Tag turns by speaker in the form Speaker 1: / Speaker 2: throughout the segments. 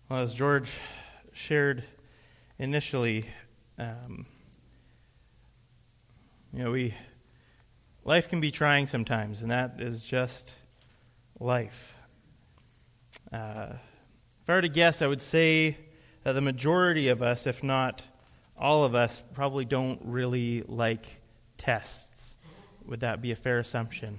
Speaker 1: Well, as George shared initially, life can be trying sometimes, and that is just life. If I were to guess, I would say that the majority of us, if not all of us, probably don't really like tests. Would that be a fair assumption?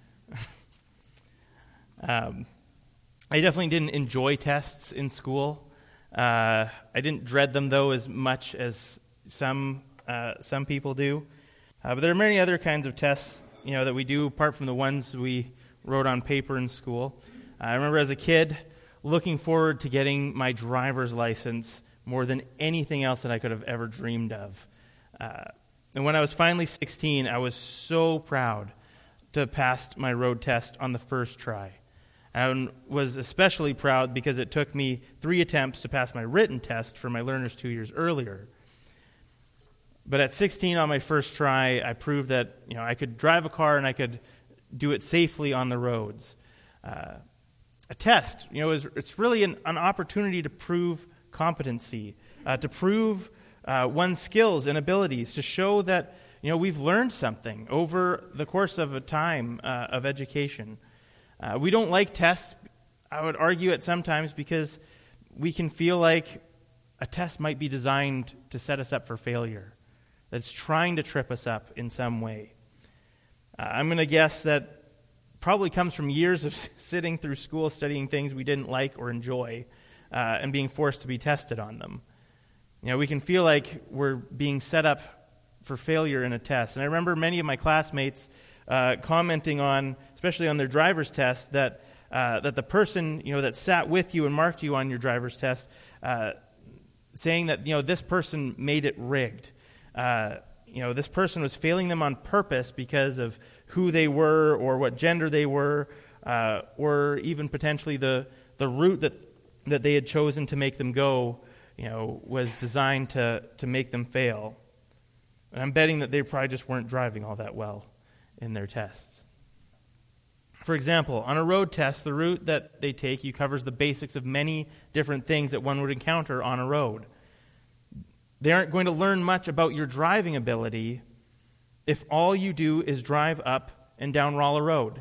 Speaker 1: I definitely didn't enjoy tests in school. I didn't dread them, though, as much as some people do. But there are many other kinds of tests, that we do apart from the ones we wrote on paper in school. I remember as a kid looking forward to getting my driver's license more than anything else that I could have ever dreamed of. And when I was finally 16, I was so proud to have passed my road test on the first try. I was especially proud because it took me 3 attempts to pass my written test for my learners 2 years earlier. But at 16 on my first try, I proved that I could drive a car and I could do it safely on the roads. A test, it's really an opportunity to prove competency, to prove one's skills and abilities, to show that we've learned something over the course of a time of education. We don't like tests, I would argue at sometimes, because we can feel like a test might be designed to set us up for failure, that's trying to trip us up in some way. I'm going to guess that probably comes from years of sitting through school studying things we didn't like or enjoy and being forced to be tested on them. We can feel like we're being set up for failure in a test. And I remember many of my classmates commenting on, especially on their driver's test, that the person that sat with you and marked you on your driver's test, saying that this person made it rigged. This person was failing them on purpose because of who they were or what gender they were, or even potentially the route that they had chosen to make them go, was designed to make them fail. And I'm betting that they probably just weren't driving all that well in their tests. For example, on a road test, the route that they take you covers the basics of many different things that one would encounter on a road. They aren't going to learn much about your driving ability if all you do is drive up and down Rolla Road.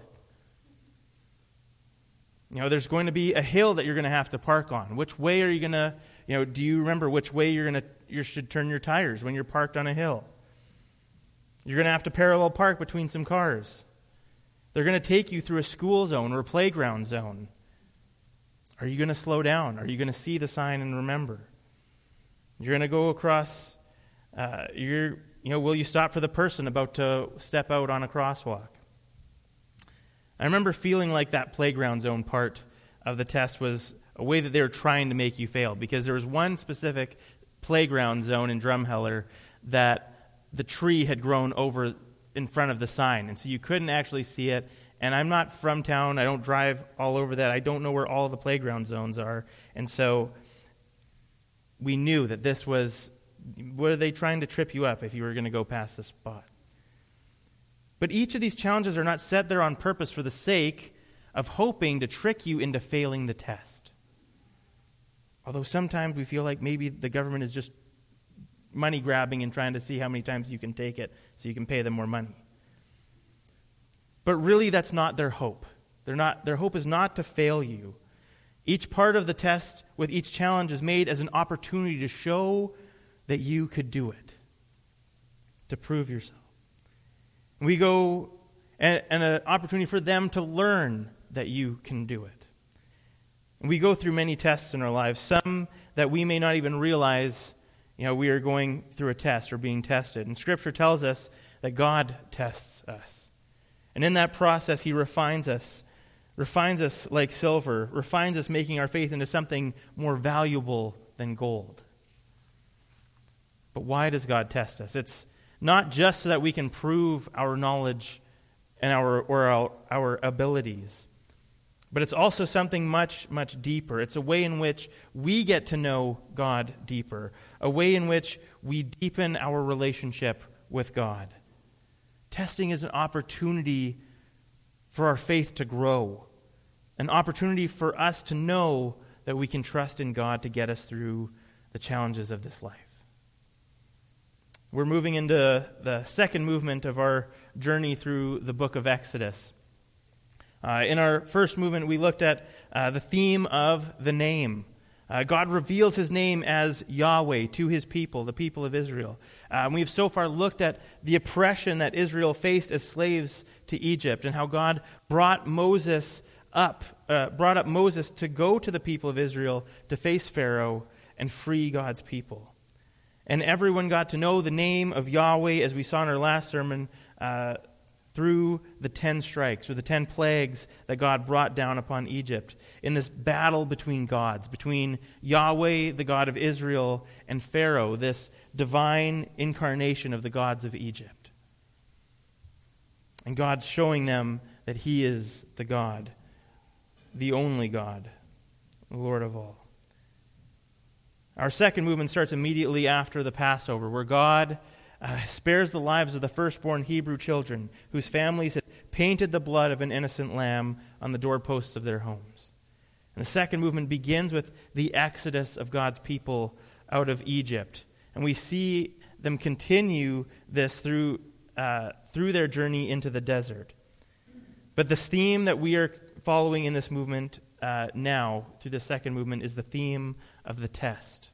Speaker 1: There's going to be a hill that you're going to have to park on. Which way are you going to, do you remember which way you should turn your tires when you're parked on a hill? You're going to have to parallel park between some cars. They're going to take you through a school zone or a playground zone. Are you going to slow down? Are you going to see the sign and remember? You're going to go across, will you stop for the person about to step out on a crosswalk? I remember feeling like that playground zone part of the test was a way that they were trying to make you fail, because there was one specific playground zone in Drumheller that the tree had grown over in front of the sign, and so you couldn't actually see it. And I'm not from town. I don't drive all over that. I don't know where all the playground zones are. And so we knew that this was, were they trying to trip you up if you were going to go past this spot? But each of these challenges are not set there on purpose for the sake of hoping to trick you into failing the test. Although sometimes we feel like maybe the government is just money grabbing and trying to see how many times you can take it so you can pay them more money. But really, that's not their hope. Their hope is not to fail you. Each part of the test with each challenge is made as an opportunity to show that you could do it, to prove yourself. We go and an opportunity for them to learn that you can do it. And we go through many tests in our lives, some that we may not even realize we are going through a test or being tested. And Scripture tells us that God tests us. And in that process, He refines us like silver, refines us, making our faith into something more valuable than gold. But why does God test us? It's not just so that we can prove our knowledge and our abilities, but it's also something much, much deeper. It's a way in which we get to know God deeper, a way in which we deepen our relationship with God. Testing is an opportunity for our faith to grow, an opportunity for us to know that we can trust in God to get us through the challenges of this life. We're moving into the second movement of our journey through the book of Exodus. In our first movement, we looked at the theme of the name. God reveals his name as Yahweh to his people, the people of Israel. We've so far looked at the oppression that Israel faced as slaves to Egypt and how God brought Moses up to go to the people of Israel to face Pharaoh and free God's people. And everyone got to know the name of Yahweh, as we saw in our last sermon, through the 10 strikes, or the 10 plagues that God brought down upon Egypt in this battle between gods, between Yahweh, the God of Israel, and Pharaoh, this divine incarnation of the gods of Egypt. And God showing them that he is the God, the only God, the Lord of all. Our second movement starts immediately after the Passover, where God spares the lives of the firstborn Hebrew children whose families had painted the blood of an innocent lamb on the doorposts of their homes. And the second movement begins with the exodus of God's people out of Egypt. And we see them continue this through their journey into the desert. But the theme that we are following in this movement now, through the second movement, is the theme of the test.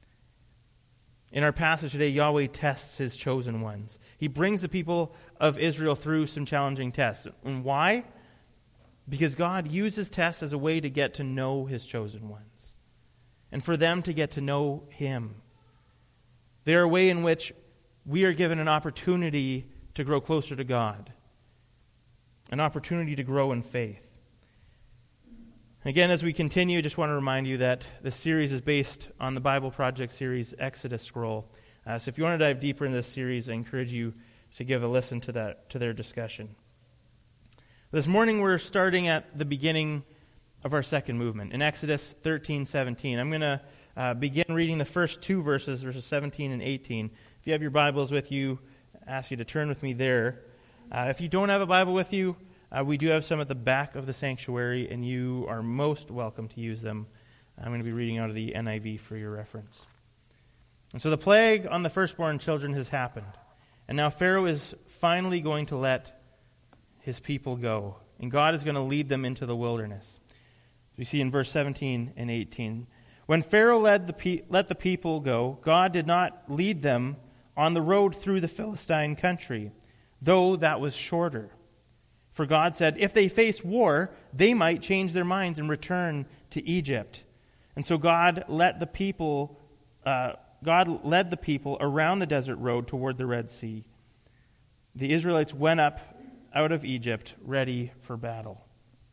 Speaker 1: In our passage today, Yahweh tests his chosen ones. He brings the people of Israel through some challenging tests. And why? Because God uses tests as a way to get to know his chosen ones, and for them to get to know him. They're a way in which we are given an opportunity to grow closer to God, an opportunity to grow in faith. Again, as we continue, I just want to remind you that this series is based on the Bible Project series Exodus Scroll. So if you want to dive deeper in this series, I encourage you to give a listen to their discussion. This morning we're starting at the beginning of our second movement, in Exodus 13:17. I'm going to begin reading the first two verses 17 and 18. If you have your Bibles with you, I ask you to turn with me there. If you don't have a Bible with you, we do have some at the back of the sanctuary, and you are most welcome to use them. I'm going to be reading out of the NIV for your reference. And so the plague on the firstborn children has happened, and now Pharaoh is finally going to let his people go, and God is going to lead them into the wilderness. We see in verse 17 and 18. When Pharaoh let the people go, God did not lead them on the road through the Philistine country, though that was shorter. For God said, if they face war, they might change their minds and return to Egypt. And so God led the people around the desert road toward the Red Sea. The Israelites went up out of Egypt, ready for battle.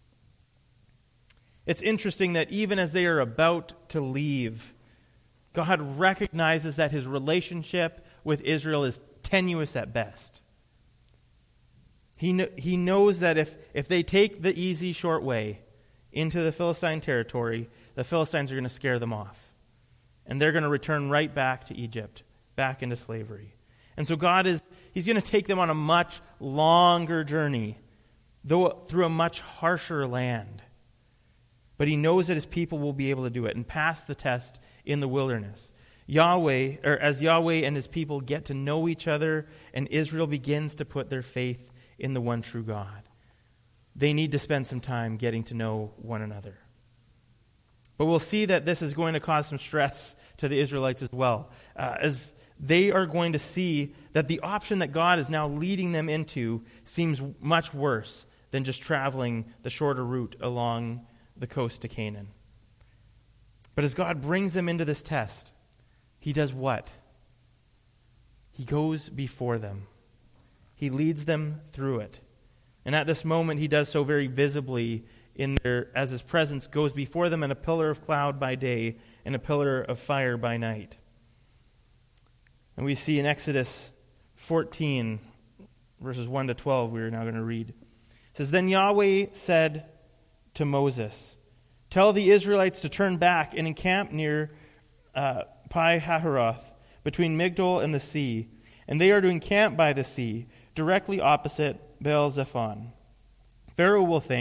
Speaker 1: It's interesting that even as they are about to leave, God recognizes that his relationship with Israel is tenuous at best. He knows that if they take the easy, short way into the Philistine territory, the Philistines are going to scare them off. And they're going to return right back to Egypt, back into slavery. And so he's going to take them on a much longer journey, though through a much harsher land. But he knows that his people will be able to do it and pass the test in the wilderness. As Yahweh and his people get to know each other, and Israel begins to put their faith in the one true God, they need to spend some time getting to know one another. But we'll see that this is going to cause some stress to the Israelites as well, as they are going to see that the option that God is now leading them into seems much worse than just traveling the shorter route along the coast to Canaan. But as God brings them into this test, he does what? He goes before them. He leads them through it. And at this moment, he does so very visibly as his presence goes before them in a pillar of cloud by day and a pillar of fire by night. And we see in Exodus 14, verses 1 to 12, we are now going to read. It says, Then Yahweh said to Moses, Tell the Israelites to turn back and encamp near Pi-hahiroth, between Migdol and the sea. And they are to encamp by the sea, directly opposite Baal-zephon. Pharaoh will think,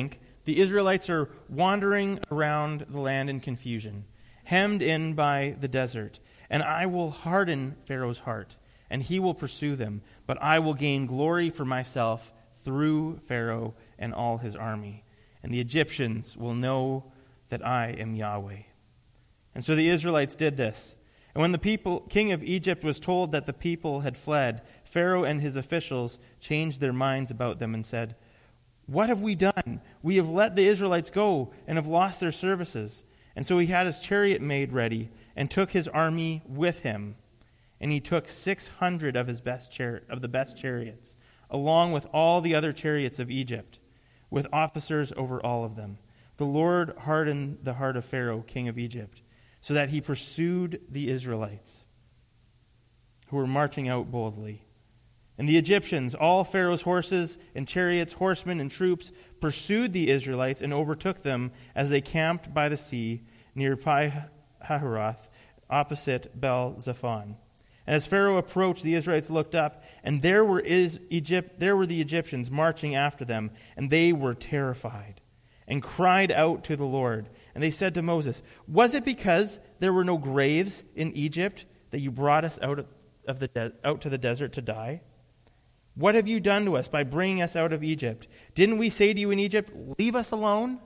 Speaker 1: The Israelites are wandering around the land in confusion, hemmed in by the desert. And I will harden Pharaoh's heart, and he will pursue them. But I will gain glory for myself through Pharaoh and all his army. And the Egyptians will know that I am Yahweh. And so the Israelites did this. And when the king of Egypt was told that the people had fled, Pharaoh and his officials changed their minds about them and said, "What have we done? We have let the Israelites go and have lost their services." And so he had his chariot made ready and took his army with him. And he took 600 of the best chariots, along with all the other chariots of Egypt, with officers over all of them. The Lord hardened the heart of Pharaoh, king of Egypt, so that he pursued the Israelites, who were marching out boldly. And the Egyptians, all Pharaoh's horses and chariots, horsemen and troops, pursued the Israelites and overtook them as they camped by the sea near Pi-hahiroth, opposite Baal-zephon. And as Pharaoh approached, the Israelites looked up, and there were the Egyptians marching after them, and they were terrified and cried out to the Lord. And they said to Moses, "Was it because there were no graves in Egypt that you brought us out to the desert to die? What have you done to us by bringing us out of Egypt? Didn't we say to you in Egypt, 'Leave us alone'?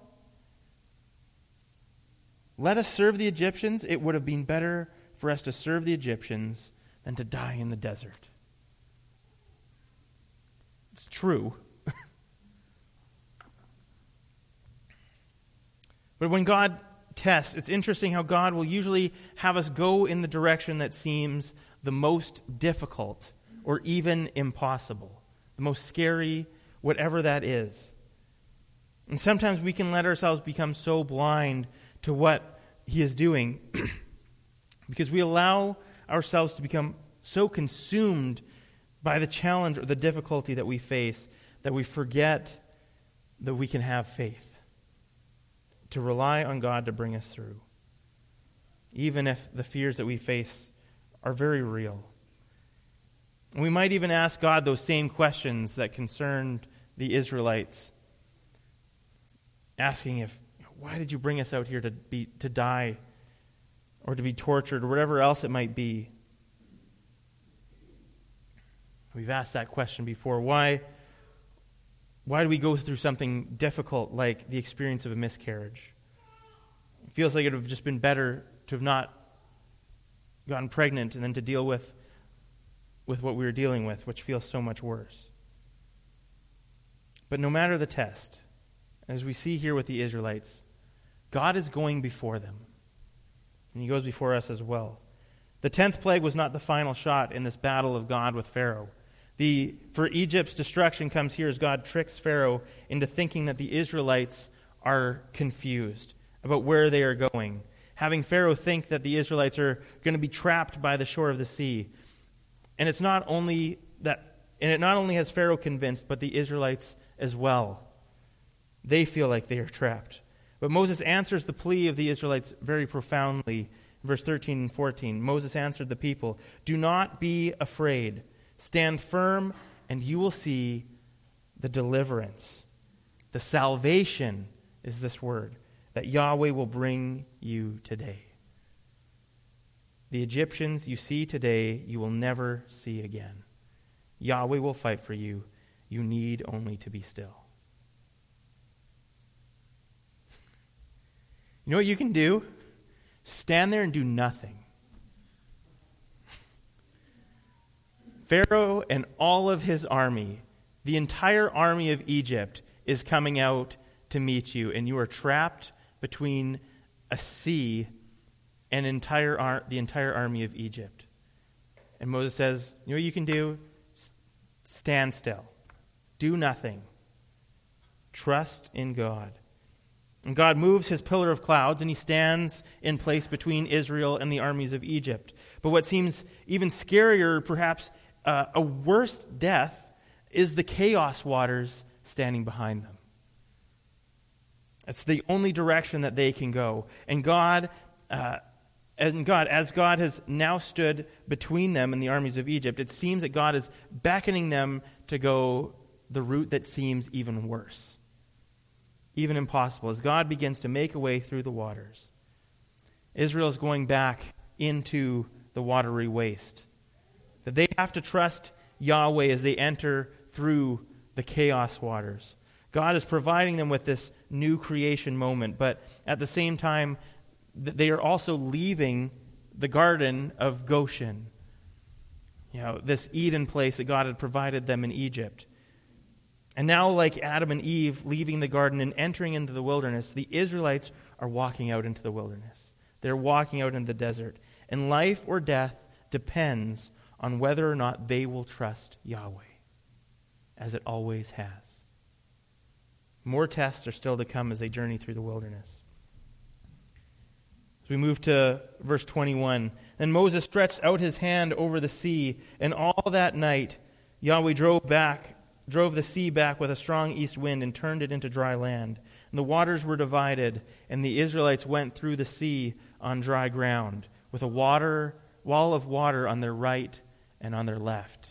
Speaker 1: Let us serve the Egyptians. It would have been better for us to serve the Egyptians than to die in the desert." It's true. But when God tests, it's interesting how God will usually have us go in the direction that seems the most difficult or even impossible, the most scary, whatever that is. And sometimes we can let ourselves become so blind to what he is doing because we allow ourselves to become so consumed by the challenge or the difficulty that we face that we forget that we can have faith, to rely on God to bring us through, even if the fears that we face are very real. And we might even ask God those same questions that concerned the Israelites, asking why did you bring us out here to die or to be tortured or whatever else it might be? We've asked that question before. Why do we go through something difficult like the experience of a miscarriage? It feels like it would have just been better to have not gotten pregnant and then to deal with what we were dealing with, which feels so much worse. But no matter the test, as we see here with the Israelites, God is going before them. And he goes before us as well. The 10th plague was not the final shot in this battle of God with Pharaoh. For Egypt's destruction comes here as God tricks Pharaoh into thinking that the Israelites are confused about where they are going, having Pharaoh think that the Israelites are going to be trapped by the shore of the sea. And it not only has Pharaoh convinced, but the Israelites as well. They feel like they are trapped. But Moses answers the plea of the Israelites very profoundly. Verse 13 and 14, Moses answered the people, "Do not be afraid. Stand firm, and you will see the deliverance." The salvation is this word that Yahweh will bring you today. The Egyptians you see today, you will never see again. Yahweh will fight for you. You need only to be still. You know what you can do? Stand there and do nothing. Pharaoh and all of his army, the entire army of Egypt, is coming out to meet you, and you are trapped between a sea and the entire army of Egypt. And Moses says, you know what you can do? Stand still. Do nothing. Trust in God. And God moves his pillar of clouds, and he stands in place between Israel and the armies of Egypt. But what seems even scarier, perhaps a worse death, is the chaos waters standing behind them. It's the only direction that they can go. And God, as God has now stood between them and the armies of Egypt, it seems that God is beckoning them to go the route that seems even worse. even impossible, as God begins to make a way through the waters. Israel is going back into the watery waste. That they have to trust Yahweh as they enter through the chaos waters. God is providing them with this new creation moment, but at the same time, they are also leaving the garden of Goshen. This Eden place that God had provided them in Egypt. And now, like Adam and Eve leaving the garden and entering into the wilderness, the Israelites are walking out into the wilderness. They're walking out in the desert. And life or death depends on whether or not they will trust Yahweh, as it always has. More tests are still to come as they journey through the wilderness. As we move to verse 21, then Moses stretched out his hand over the sea, and all that night Yahweh drove the sea back with a strong east wind and turned it into dry land. And the waters were divided, and the Israelites went through the sea on dry ground, with a wall of water on their right and on their left.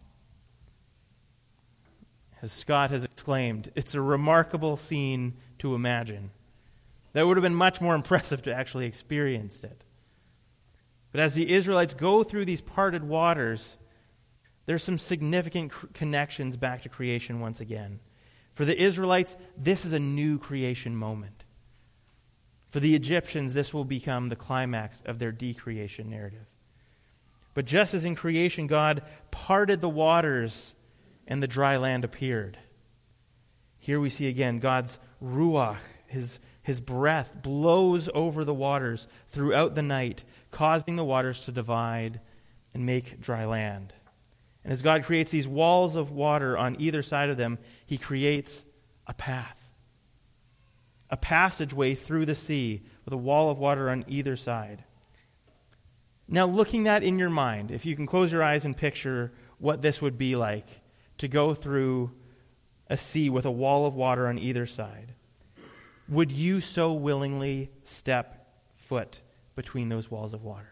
Speaker 1: As Scott has exclaimed, it's a remarkable scene to imagine. That would have been much more impressive to actually experience it. But as the Israelites go through these parted waters, there's some significant connections back to creation once again. For the Israelites, this is a new creation moment. For the Egyptians, this will become the climax of their decreation narrative. But just as in creation, God parted the waters and the dry land appeared. Here we see again God's ruach, his breath, blows over the waters throughout the night, causing the waters to divide and make dry land. And as God creates these walls of water on either side of them, he creates a path. A passageway through the sea with a wall of water on either side. Now, looking that in your mind, if you can close your eyes and picture what this would be like to go through a sea with a wall of water on either side, would you so willingly step foot between those walls of water?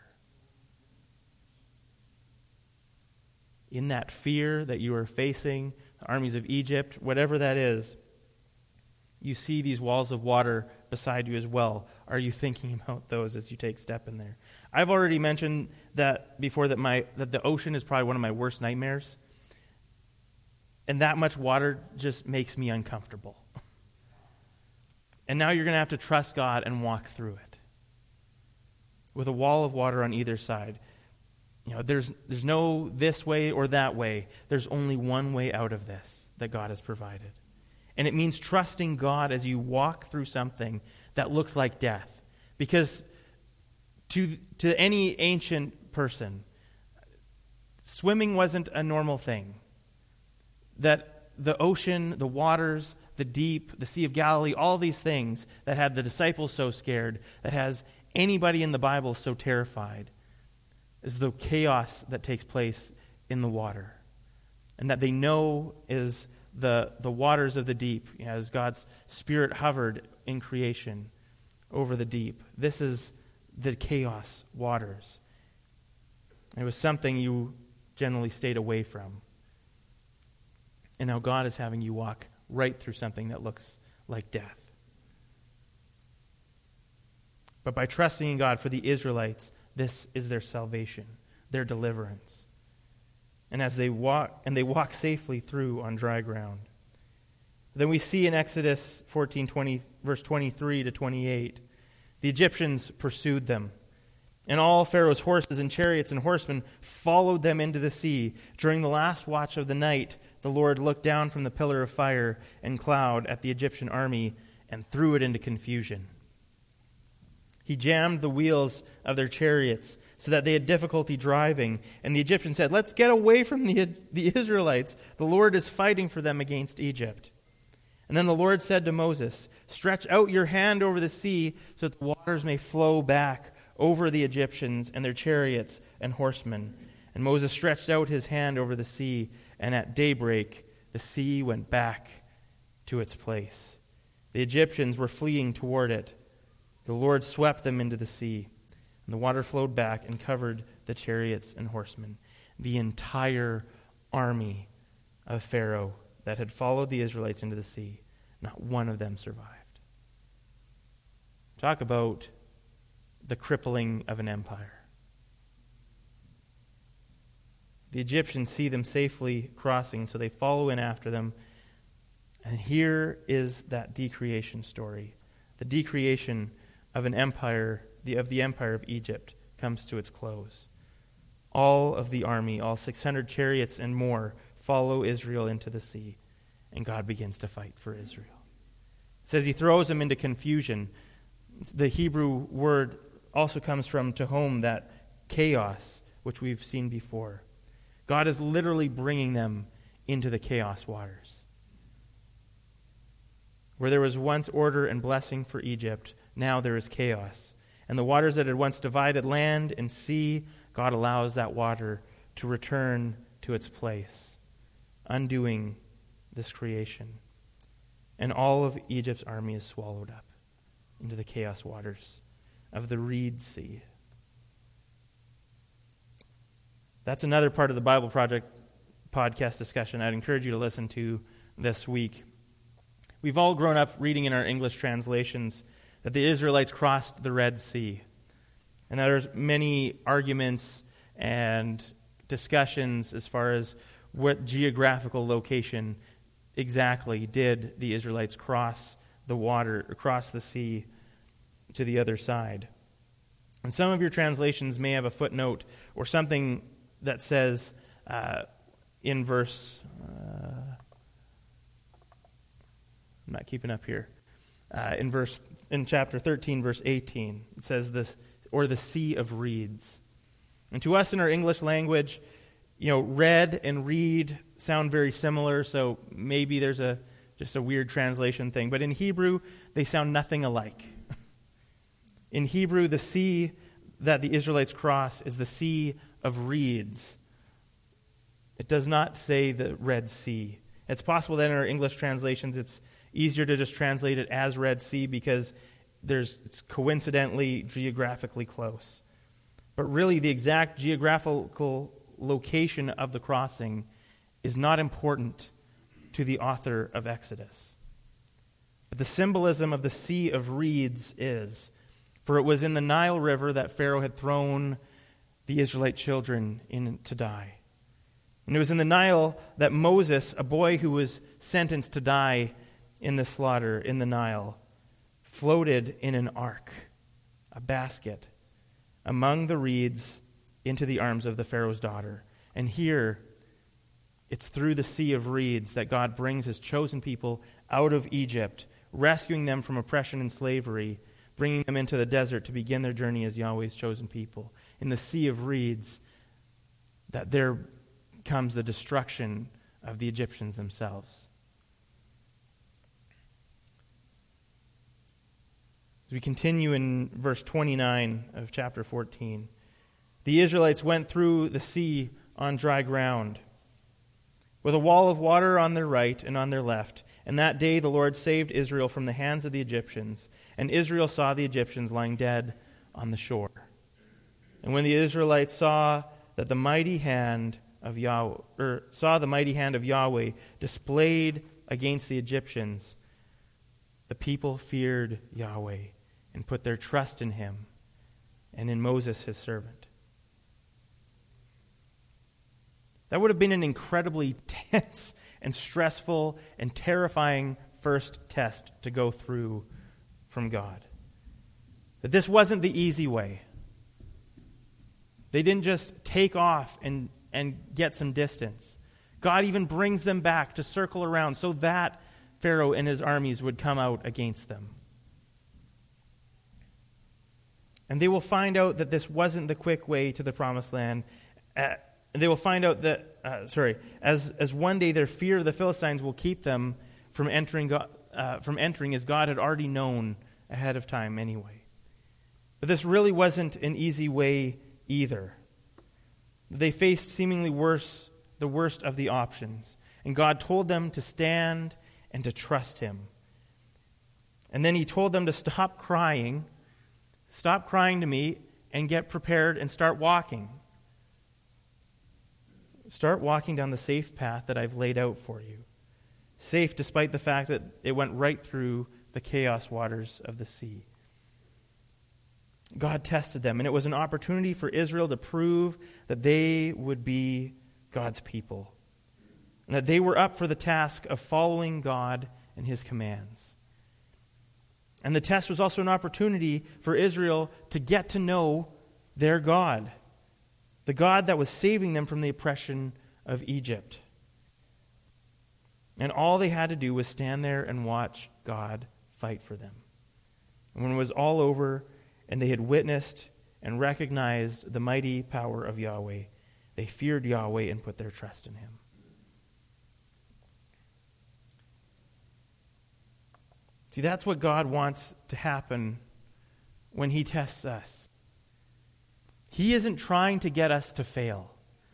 Speaker 1: In that fear that you are facing, the armies of Egypt, whatever that is, you see these walls of water beside you as well. Are you thinking about those as you take step in there? I've already mentioned that before that the ocean is probably one of my worst nightmares. And that much water just makes me uncomfortable. And now you're going to have to trust God and walk through it. With a wall of water on either side. There's no this way or that way. There's only one way out of this that God has provided. And it means trusting God as you walk through something that looks like death. Because to any ancient person, swimming wasn't a normal thing. That the ocean, the waters, the deep, the Sea of Galilee, all these things that had the disciples so scared, that has anybody in the Bible so terrified, is the chaos that takes place in the water. And that they know is the waters of the deep, as God's Spirit hovered in creation over the deep. This is the chaos waters. It was something you generally stayed away from. And now God is having you walk right through something that looks like death. But by trusting in God, for the Israelites, this is their salvation, their deliverance. And as they walk safely through on dry ground. Then we see in Exodus 14:20, verse 23 to 28, the Egyptians pursued them. And all Pharaoh's horses and chariots and horsemen followed them into the sea. During the last watch of the night, the Lord looked down from the pillar of fire and cloud at the Egyptian army and threw it into confusion. He jammed the wheels of their chariots so that they had difficulty driving. And the Egyptians said, "Let's get away from the Israelites. The Lord is fighting for them against Egypt." And then the Lord said to Moses, "Stretch out your hand over the sea so that the waters may flow back over the Egyptians and their chariots and horsemen." And Moses stretched out his hand over the sea, and at daybreak the sea went back to its place. The Egyptians were fleeing toward it. The Lord swept them into the sea, and the water flowed back and covered the chariots and horsemen. The entire army of Pharaoh that had followed the Israelites into the sea, not one of them survived. Talk about the crippling of an empire. The Egyptians see them safely crossing, so they follow in after them. And here is that decreation story. The decreation of an empire, of the empire of Egypt, comes to its close. All of the army, all 600 chariots and more, follow Israel into the sea, and God begins to fight for Israel. It says he throws them into confusion. The Hebrew word also comes from tehom, that chaos, which we've seen before. God is literally bringing them into the chaos waters. Where there was once order and blessing for Egypt, now there is chaos. And the waters that had once divided land and sea, God allows that water to return to its place, undoing this creation. And all of Egypt's army is swallowed up into the chaos waters of the Reed Sea. That's another part of the Bible Project podcast discussion I'd encourage you to listen to this week. We've all grown up reading in our English translations that the Israelites crossed the Red Sea. And there's many arguments and discussions as far as what geographical location exactly did the Israelites cross the water, across the sea to the other side. And some of your translations may have a footnote or something that says in verse... I'm not keeping up here. In chapter 13, verse 18, it says this, or the Sea of Reeds. And to us in our English language, red and reed sound very similar, so maybe there's just a weird translation thing. But in Hebrew, they sound nothing alike. In Hebrew, the sea that the Israelites cross is the Sea of Reeds. It does not say the Red Sea. It's possible that in our English translations it's easier to just translate it as Red Sea because it's coincidentally geographically close. But really, the exact geographical location of the crossing is not important to the author of Exodus. But the symbolism of the Sea of Reeds is, for it was in the Nile River that Pharaoh had thrown the Israelite children in to die. And it was in the Nile that Moses, a boy who was sentenced to die in the slaughter in the Nile, floated in an ark, a basket, among the reeds into the arms of the Pharaoh's daughter. And here, it's through the Sea of Reeds that God brings his chosen people out of Egypt, rescuing them from oppression and slavery, bringing them into the desert to begin their journey as Yahweh's chosen people. In the Sea of Reeds, that there comes the destruction of the Egyptians themselves. As we continue in verse 29 of chapter 14, the Israelites went through the sea on dry ground, with a wall of water on their right and on their left. And that day the Lord saved Israel from the hands of the Egyptians, and Israel saw the Egyptians lying dead on the shore. And when the Israelites saw the mighty hand of Yahweh displayed against the Egyptians, the people feared Yahweh and put their trust in him and in Moses his servant. That would have been an incredibly tense and stressful and terrifying first test to go through from God. But this wasn't the easy way. They didn't just take off and get some distance. God even brings them back to circle around so that Pharaoh and his armies would come out against them. And they will find out that this wasn't the quick way to the promised land. They will find out that, as one day their fear of the Philistines will keep them from entering as God had already known ahead of time anyway. But this really wasn't an easy way either. They faced seemingly the worst of the options. And God told them to stand and to trust him. And then he told them to stop crying to me, and get prepared and start walking. Start walking down the safe path that I've laid out for you. Safe despite the fact that it went right through the chaos waters of the sea. God tested them, and it was an opportunity for Israel to prove that they would be God's people, and that they were up for the task of following God and his commands. And the test was also an opportunity for Israel to get to know their God, the God that was saving them from the oppression of Egypt. And all they had to do was stand there and watch God fight for them. And when it was all over and they had witnessed and recognized the mighty power of Yahweh, they feared Yahweh and put their trust in him. See, that's what God wants to happen when he tests us. He isn't trying to get us to fail.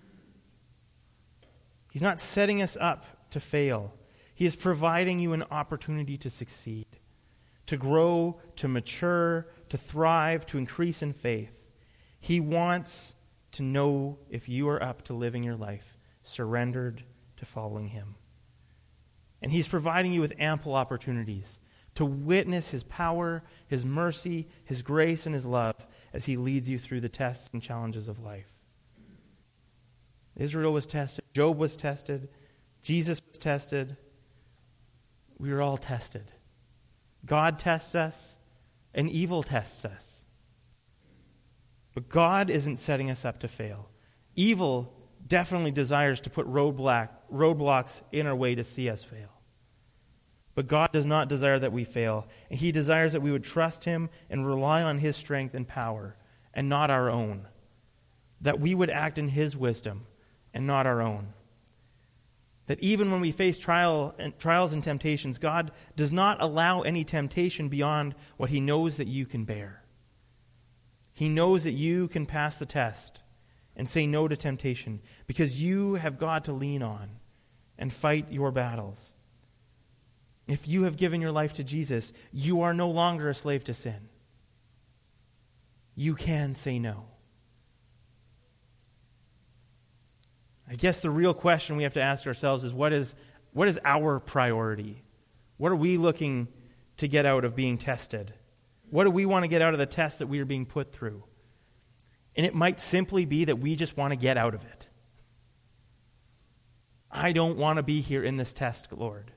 Speaker 1: He's not setting us up to fail. He is providing you an opportunity to succeed, to grow, to mature, to thrive, to increase in faith. He wants to know if you are up to living your life surrendered to following him. And he's providing you with ample opportunities to witness his power, his mercy, his grace, and his love as he leads you through the tests and challenges of life. Israel was tested. Job was tested. Jesus was tested. We are all tested. God tests us, and evil tests us. But God isn't setting us up to fail. Evil definitely desires to put roadblocks in our way to see us fail. But God does not desire that we fail, and he desires that we would trust him and rely on his strength and power, and not our own. That we would act in his wisdom, and not our own. That even when we face trials and temptations, God does not allow any temptation beyond what he knows that you can bear. He knows that you can pass the test and say no to temptation because you have God to lean on and fight your battles. If you have given your life to Jesus, you are no longer a slave to sin. You can say no. I guess the real question we have to ask ourselves is what is our priority? What are we looking to get out of being tested? What do we want to get out of the test that we are being put through? And it might simply be that we just want to get out of it. I don't want to be here in this test, Lord.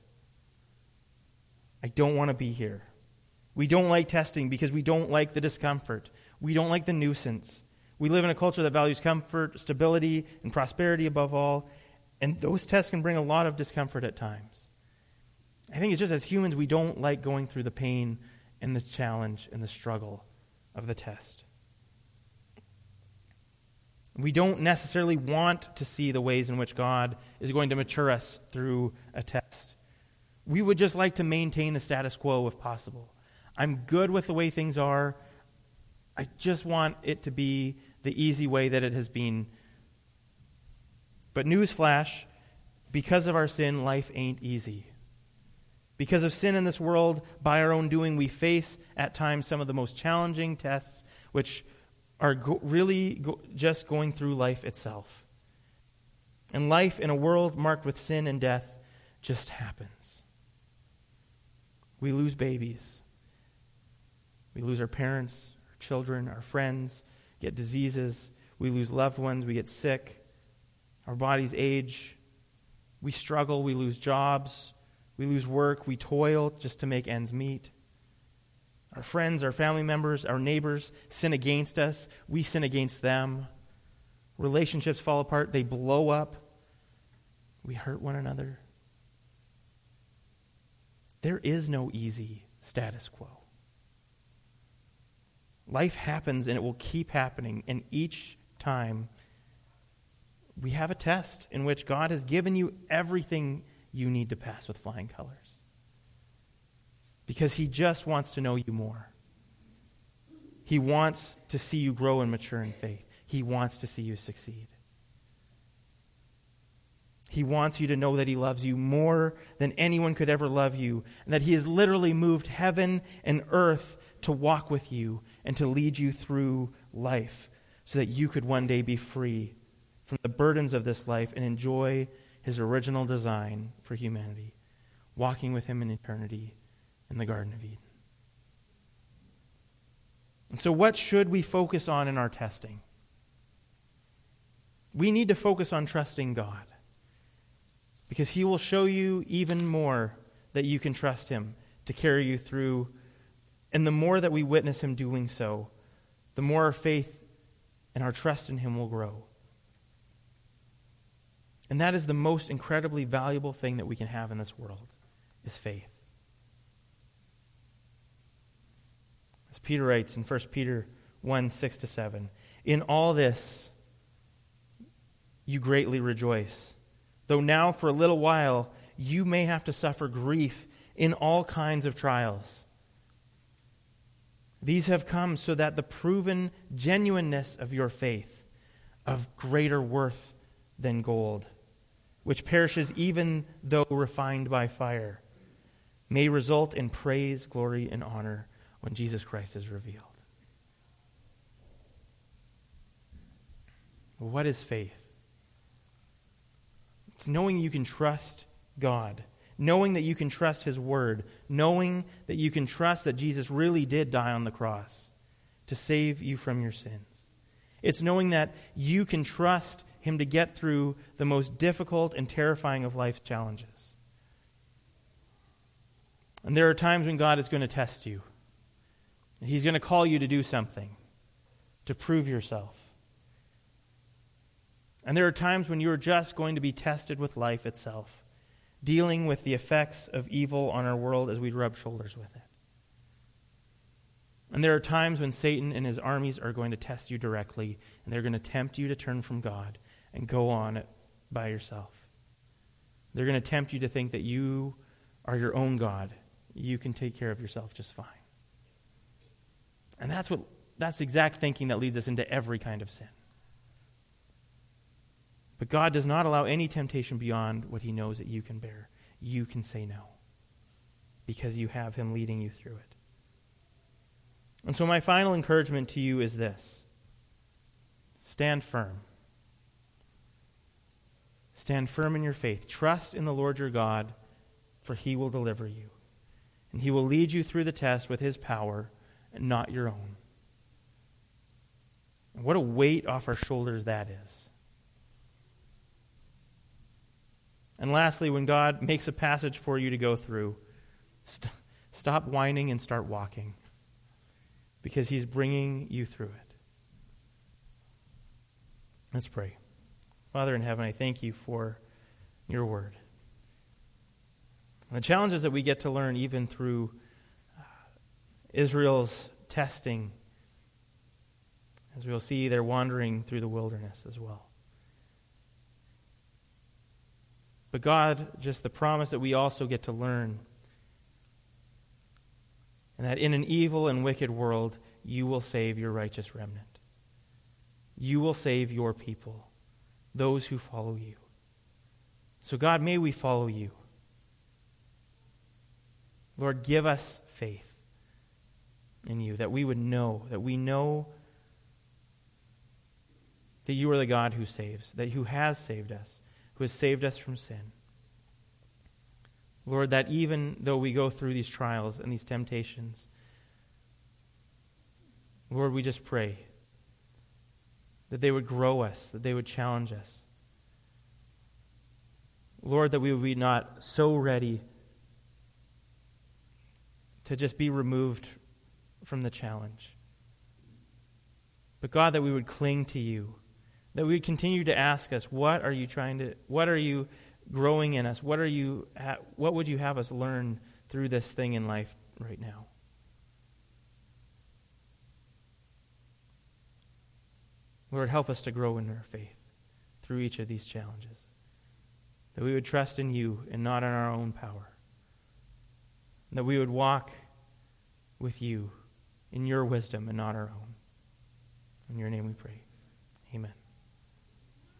Speaker 1: I don't want to be here. We don't like testing because we don't like the discomfort. We don't like the nuisance. We live in a culture that values comfort, stability, and prosperity above all, and those tests can bring a lot of discomfort at times. I think it's just as humans, we don't like going through the pain and the challenge and the struggle of the test. We don't necessarily want to see the ways in which God is going to mature us through a test. We would just like to maintain the status quo if possible. I'm good with the way things are. I just want it to be the easy way that it has been. But newsflash, because of our sin, life ain't easy. Because of sin in this world, by our own doing, we face at times some of the most challenging tests, which are just going through life itself. And life in a world marked with sin and death just happens. We lose babies. We lose our parents, our children, our friends, get diseases. We lose loved ones. We get sick. Our bodies age. We struggle. We lose jobs. We lose work. We toil just to make ends meet. Our friends, our family members, our neighbors sin against us. We sin against them. Relationships fall apart. They blow up. We hurt one another. There is no easy status quo. Life happens and it will keep happening. And each time we have a test in which God has given you everything you need to pass with flying colors. Because he just wants to know you more. He wants to see you grow and mature in faith. He wants to see you succeed. He wants you to know that he loves you more than anyone could ever love you, and that he has literally moved heaven and earth to walk with you and to lead you through life so that you could one day be free from the burdens of this life and enjoy his original design for humanity, walking with him in eternity in the Garden of Eden. And so what should we focus on in our testing? We need to focus on trusting God, because He will show you even more that you can trust Him to carry you through. And the more that we witness Him doing so, the more our faith and our trust in Him will grow. And that is the most incredibly valuable thing that we can have in this world, is faith. As Peter writes in 1 Peter 1, 6-7, "In all this you greatly rejoice, though now for a little while you may have to suffer grief in all kinds of trials. These have come so that the proven genuineness of your faith, of greater worth than gold, which perishes even though refined by fire, may result in praise, glory, and honor when Jesus Christ is revealed." What is faith? It's knowing you can trust God, knowing that you can trust His Word, knowing that you can trust that Jesus really did die on the cross to save you from your sins. It's knowing that you can trust Him to get through the most difficult and terrifying of life's challenges. And there are times when God is going to test you. He's going to call you to do something, to prove yourself. And there are times when you are just going to be tested with life itself, dealing with the effects of evil on our world as we rub shoulders with it. And there are times when Satan and his armies are going to test you directly, and they're going to tempt you to turn from God and go on it by yourself. They're going to tempt you to think that you are your own God. You can take care of yourself just fine. And that's the exact thinking that leads us into every kind of sin. But God does not allow any temptation beyond what He knows that you can bear. You can say no, because you have Him leading you through it. And so my final encouragement to you is this: stand firm. Stand firm in your faith. Trust in the Lord your God, for He will deliver you. And He will lead you through the test with His power and not your own. And what a weight off our shoulders that is. And lastly, when God makes a passage for you to go through, stop whining and start walking, because He's bringing you through it. Let's pray. Father in heaven, I thank You for Your Word. And the challenges that we get to learn even through Israel's testing, as we'll see, they're wandering through the wilderness as well. But God, just the promise that we also get to learn, and that in an evil and wicked world, You will save Your righteous remnant. You will save Your people, those who follow You. So God, may we follow You. Lord, give us faith in You, that we would know, that we know that You are the God who saves, that who has saved us, who has saved us from sin. Lord, that even though we go through these trials and these temptations, Lord, we just pray that they would grow us, that they would challenge us. Lord, that we would be not so ready to just be removed from the challenge. But God, that we would cling to You, that we would continue to ask us, what are You growing in us? What would You have us learn through this thing in life right now? Lord, help us to grow in our faith through each of these challenges, that we would trust in You and not in our own power, and that we would walk with You in Your wisdom and not our own. In Your name we pray. Amen.